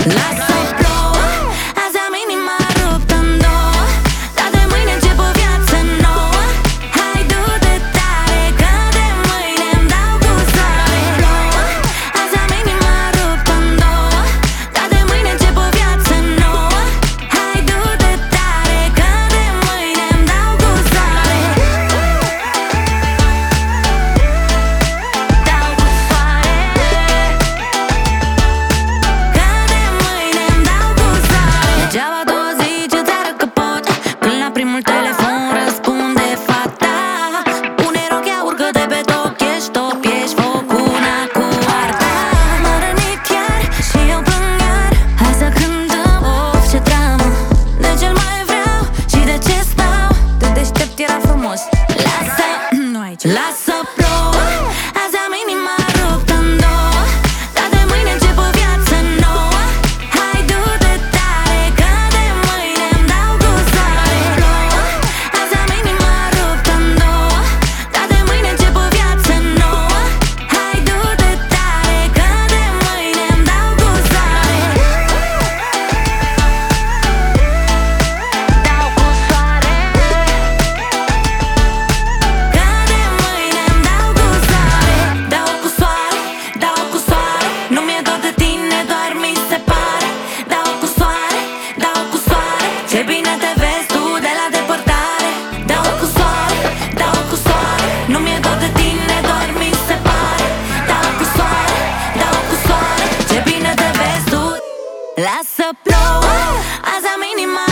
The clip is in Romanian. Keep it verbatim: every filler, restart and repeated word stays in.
Lasă plouă, azi am inima ruptă în două, dar de mâine încep o viață nouă. Hai du-te tare, că de mâine îmi dau cu soare. Plouă, azi am inima ruptă în două, dar de mâine încep o viață nouă. Hai du-te tare, că de mâine îmi dau cu soare. Dau cu soare, că de mâine îmi dau cu soare. Degeaba tu zici țară că pot, când la primul telefon răspunde fata. Pune rochea, urcă-te pe top, ești top, ești foc, una cu arta. M-a rănit chiar și eu plâng iar. Hai să cântăm, of, ce dramă. De ce-l mai vreau și de ce stau? De deștept era frumos. Lasă, nu aici. Lasă plouă, azi am inima ruptă în două, dar de mâine încep o viață nouă. Hai du-te tare, că de mâine îmi dau cu soare. Plouă, azi am inima ruptă în două, dar de mâine încep o viață nouă. Hai du-te tare, că de mâine îmi dau cu soare. Dau cu soare, că de mâine îmi dau cu soare. Dau cu soare, dau cu soare, nu mi-e dor de tine, doar mi se pare. Dau cu soare, dau cu soare, ce bine te vezi tu de la depărtare. Dau cu soare, dau cu soare, nu mi-e dor de tine, doar mi se pare. Dau cu soare, dau cu soare, ce bine te vezi tu. Lasă plouă, azi am inima